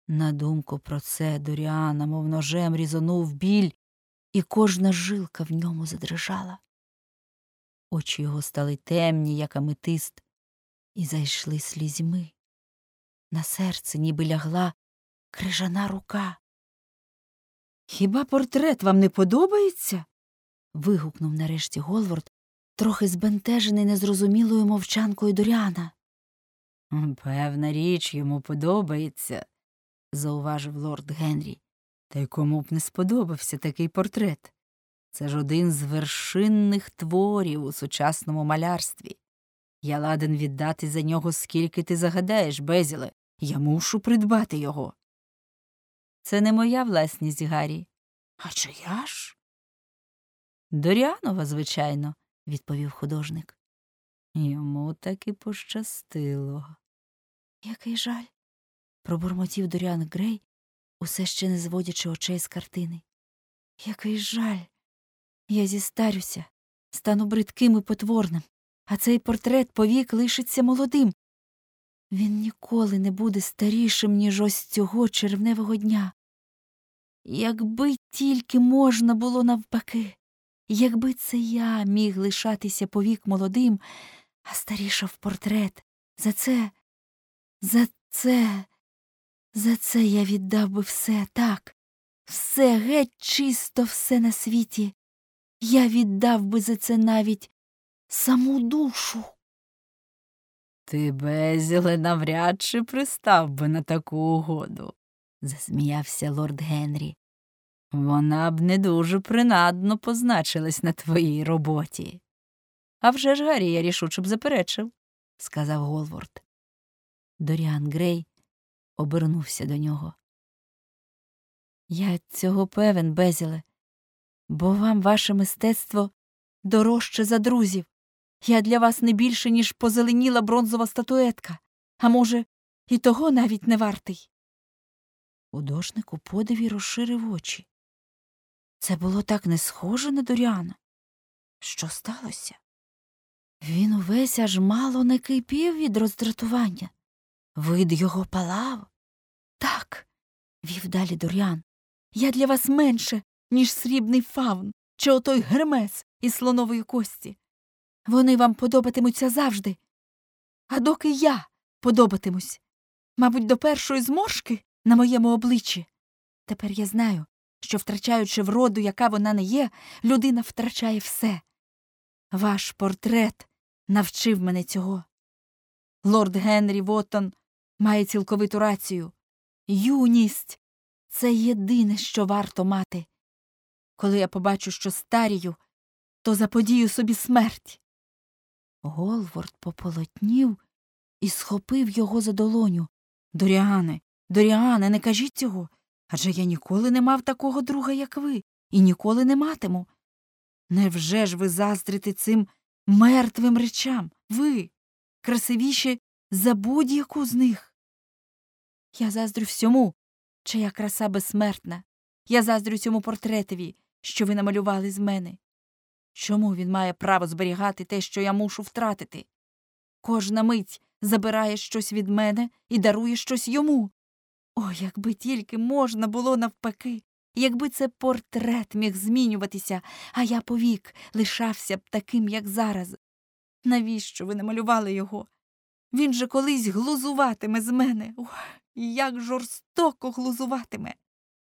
На думку про це Доріана, мов ножем, різонув біль, і кожна жилка в ньому задрижала. Очі його стали темні, як аметист, і зайшли слізьми. На серце ніби лягла крижана рука. «Хіба портрет вам не подобається?» – вигукнув нарешті Голворт, трохи збентежений незрозумілою мовчанкою Доріана. «Певна річ, йому подобається», – зауважив лорд Генрі. «Та й кому б не сподобався такий портрет? Це ж один з вершинних творів у сучасному малярстві. Я ладен віддати за нього, скільки ти загадаєш, Безіле. Я мушу придбати його». «Це не моя власність, Гаррі». «А чия ж?» «Доріанова, звичайно», – відповів художник. «Йому таки пощастило». «Який жаль», – пробурмотів Доріан Грей, усе ще не зводячи очей з картини. «Який жаль. Я зістарюся, стану бридким і потворним, а цей портрет повік лишиться молодим. Він ніколи не буде старішим, ніж ось цього червневого дня. Якби тільки можна було навпаки, якби це я міг лишатися повік молодим, а старішав портрет, за це я віддав би все, так, все, геть чисто все на світі. Я віддав би за це навіть саму душу». «Ти, Безіле, навряд чи пристав би на таку угоду», – засміявся лорд Генрі. «Вона б не дуже принадно позначилась на твоїй роботі». «А вже ж, Гаррі, я рішуче б заперечив», – сказав Голворт. Доріан Грей обернувся до нього. «Я цього певен, Безіле, бо вам ваше мистецтво дорожче за друзів. Я для вас не більше, ніж позеленіла бронзова статуетка, а може, і того навіть не вартий». Художник у подиві розширив очі. Це було так не схоже на Доріана. Що сталося? Він увесь аж мало не кипів від роздратування. Вид його палав. «Так», – вів далі Доріан, – «я для вас менше, ніж срібний фавн чи отой Гермес із слонової кості. Вони вам подобатимуться завжди. А доки я подобатимусь, мабуть, до першої зморшки на моєму обличчі. Тепер я знаю, що, втрачаючи вроду, яка вона не є, людина втрачає все. Ваш портрет навчив мене цього. Лорд Генрі Воттон має цілковиту рацію. Юність – це єдине, що варто мати. Коли я побачу, що старію, то заподію собі смерть». Голворт пополотнів і схопив його за долоню. Доріане, не кажіть цього, адже я ніколи не мав такого друга, як ви, і ніколи не матиму. Невже ж ви заздрите цим мертвим речам? Ви, красивіші за будь-яку з них». «Я заздрю всьому, чия краса безсмертна. Я заздрю цьому портретові, що ви намалювали з мене. Чому він має право зберігати те, що я мушу втратити? Кожна мить забирає щось від мене і дарує щось йому. О, якби тільки можна було навпаки, якби це портрет міг змінюватися, а я повік лишався б таким, як зараз. Навіщо ви намалювали його? Він же колись глузуватиме з мене. Ох, як жорстоко глузуватиме.